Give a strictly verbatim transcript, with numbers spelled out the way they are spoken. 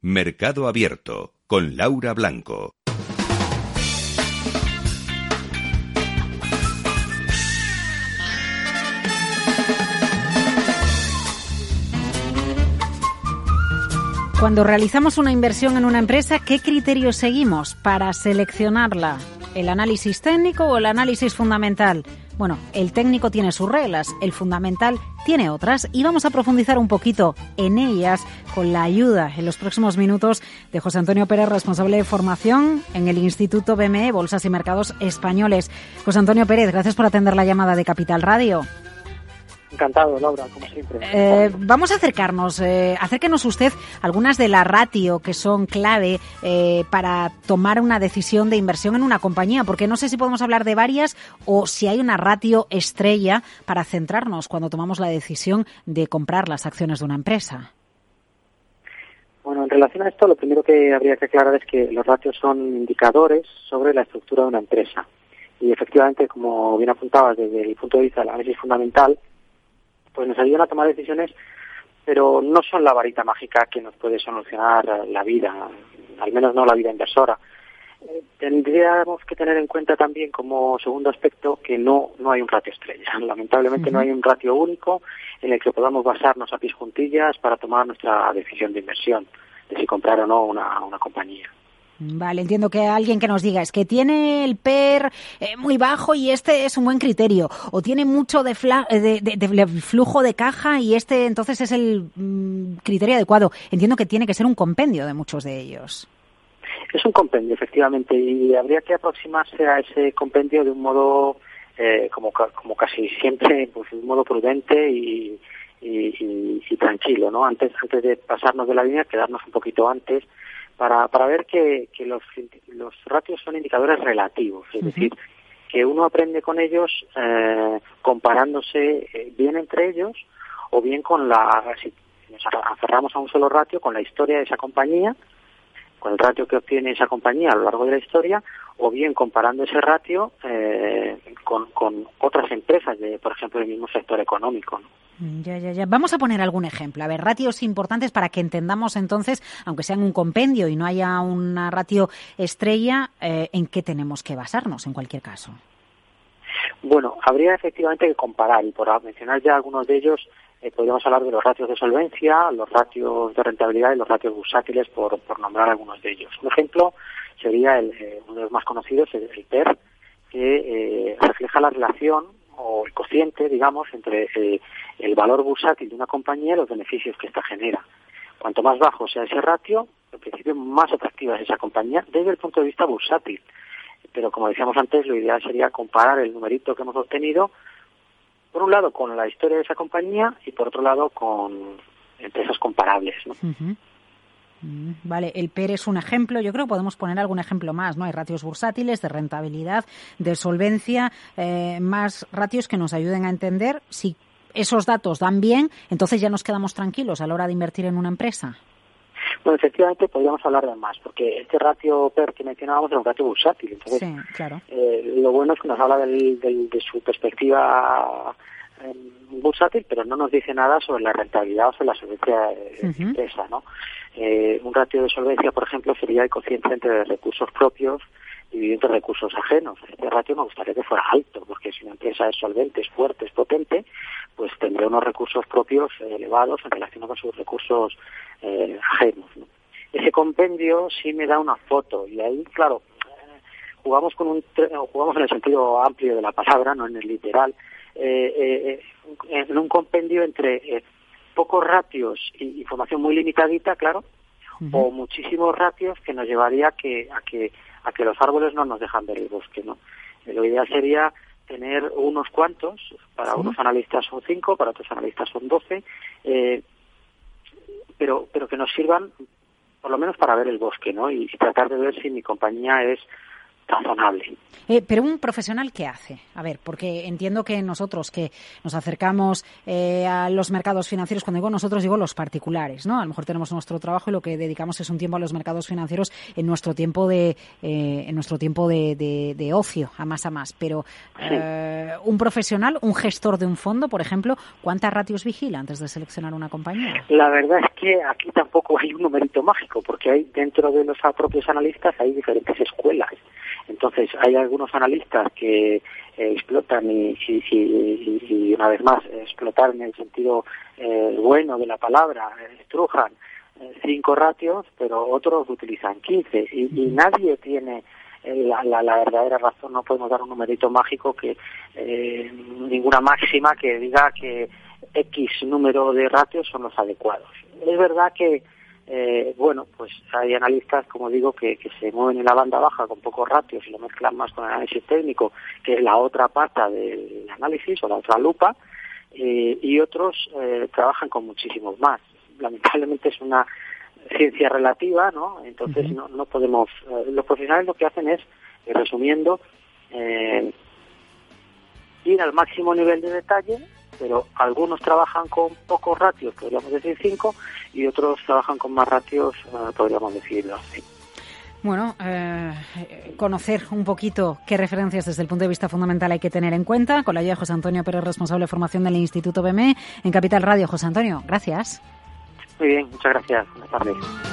Mercado Abierto, con Laura Blanco. Cuando realizamos una inversión en una empresa, ¿qué criterios seguimos para seleccionarla? ¿El análisis técnico o el análisis fundamental? Bueno, el técnico tiene sus reglas, el fundamental tiene otras y vamos a profundizar un poquito en ellas con la ayuda en los próximos minutos de José Antonio Pérez, responsable de formación en el Instituto B M E, Bolsas y Mercados Españoles. José Antonio Pérez, gracias por atender la llamada de Capital Radio. Encantado, Laura, como siempre. Eh, vamos a acercarnos, eh, acérquenos usted algunas de las ratio que son clave eh, para tomar una decisión de inversión en una compañía, porque no sé si podemos hablar de varias o si hay una ratio estrella para centrarnos cuando tomamos la decisión de comprar las acciones de una empresa. Bueno, en relación a esto, lo primero que habría que aclarar es que los ratios son indicadores sobre la estructura de una empresa. Y efectivamente, como bien apuntabas, desde el punto de vista del análisis fundamental, pues nos ayudan a tomar decisiones, pero no son la varita mágica que nos puede solucionar la vida, al menos no la vida inversora. Eh, tendríamos que tener en cuenta también como segundo aspecto que no no hay un ratio estrella. Lamentablemente uh-huh. no hay un ratio único en el que podamos basarnos a pies juntillas para tomar nuestra decisión de inversión, de si comprar o no una, una compañía. Vale, entiendo que alguien que nos diga es que tiene el P E R eh, muy bajo y este es un buen criterio, o tiene mucho de, fla, de, de, de flujo de caja y este entonces es el mm, criterio adecuado. Entiendo que tiene que ser un compendio de muchos de ellos. Es un compendio, efectivamente, y habría que aproximarse a ese compendio de un modo, eh, como, como casi siempre, pues de un modo prudente y, y, y, y tranquilo, ¿no? Antes, antes de pasarnos de la línea, quedarnos un poquito antes, para para ver que, que los, los ratios son indicadores relativos, es uh-huh. decir, que uno aprende con ellos eh, comparándose eh, bien entre ellos o bien con la, si nos aferramos a un solo ratio, con la historia de esa compañía, con el ratio que obtiene esa compañía a lo largo de la historia, o bien comparando ese ratio eh, con, con otras empresas, de, por ejemplo, del mismo sector económico, ¿no? Ya, ya, ya. Vamos a poner algún ejemplo. A ver, ratios importantes para que entendamos entonces, aunque sea en un compendio y no haya una ratio estrella, eh, ¿en qué tenemos que basarnos en cualquier caso? Bueno, habría efectivamente que comparar, y por mencionar ya algunos de ellos, eh, podríamos hablar de los ratios de solvencia, los ratios de rentabilidad y los ratios bursátiles, por, por nombrar algunos de ellos. Un ejemplo sería el, eh, uno de los más conocidos, el, el P E R, que eh, refleja la relación o el cociente, digamos, entre eh, el valor bursátil de una compañía y los beneficios que ésta genera. Cuanto más bajo sea ese ratio, en principio más atractiva es esa compañía desde el punto de vista bursátil. Pero como decíamos antes, lo ideal sería comparar el numerito que hemos obtenido, por un lado con la historia de esa compañía y por otro lado con empresas comparables, ¿no? Uh-huh. Vale, el P E R es un ejemplo, yo creo que podemos poner algún ejemplo más, ¿no? Hay ratios bursátiles, de rentabilidad, de solvencia, eh, más ratios que nos ayuden a entender si esos datos dan bien, entonces ya nos quedamos tranquilos a la hora de invertir en una empresa. Bueno, efectivamente podríamos hablar de más, porque este ratio P E R que mencionábamos es un ratio bursátil, entonces sí, claro. eh, lo bueno es que nos habla del, del, de su perspectiva eh, bursátil, pero no nos dice nada sobre la rentabilidad o sobre la solvencia de la uh-huh. empresa, ¿no? Eh, un ratio de solvencia, por ejemplo, sería el cociente entre recursos propios dividido entre recursos ajenos. Este ratio me gustaría que fuera alto, porque si una empresa es solvente, es fuerte, es potente, pues tendría unos recursos propios eh, elevados en relación con sus recursos eh, ajenos, ¿no? Ese compendio sí me da una foto, y ahí, claro, eh, jugamos con un jugamos en el sentido amplio de la palabra, no en el literal, eh, eh, en un compendio entre eh, pocos ratios y información muy limitadita, claro, uh-huh. o muchísimos ratios que nos llevaría a que a que a que los árboles no nos dejan ver el bosque, ¿no? Eh, lo ideal sería tener unos cuantos, para ¿sí? unos analistas son cinco, para otros analistas son doce, eh, pero pero que nos sirvan por lo menos para ver el bosque, ¿no? Y, y tratar de ver si mi compañía es razonable. Eh, pero un profesional, ¿qué hace? A ver, porque entiendo que nosotros que nos acercamos eh, a los mercados financieros, cuando digo nosotros digo los particulares, ¿no? A lo mejor tenemos nuestro trabajo y lo que dedicamos es un tiempo a los mercados financieros en nuestro tiempo de eh, en nuestro tiempo de, de, de ocio, a más a más. Pero eh, un profesional, un gestor de un fondo, por ejemplo, ¿cuántas ratios vigila antes de seleccionar una compañía? La verdad es que aquí tampoco hay un numerito mágico, porque hay dentro de los propios analistas hay diferentes escuelas. Entonces, hay algunos analistas que eh, explotan y, y, y, y, una vez más, explotar en el sentido eh, bueno de la palabra, estrujan eh, cinco ratios, pero otros utilizan quince. Y, y nadie tiene eh, la, la, la verdadera razón, no podemos dar un numerito mágico, que eh, ninguna máxima que diga que X número de ratios son los adecuados. Es verdad que Eh, bueno, pues hay analistas, como digo, que, que se mueven en la banda baja con pocos ratios y lo mezclan más con el análisis técnico, que es la otra pata del análisis o la otra lupa, eh, y otros eh, trabajan con muchísimos más. Lamentablemente es una ciencia relativa, ¿no? Entonces uh-huh. no, no podemos... Eh, los profesionales lo que hacen es, eh, resumiendo, eh, ir al máximo nivel de detalle, pero algunos trabajan con pocos ratios, podríamos decir cinco, y otros trabajan con más ratios, eh, podríamos decirlo así. Bueno, eh, conocer un poquito qué referencias desde el punto de vista fundamental hay que tener en cuenta, con la ayuda de José Antonio Pérez, responsable de formación del Instituto B M E en Capital Radio. José Antonio, gracias. Muy bien, muchas gracias. Buenas tardes.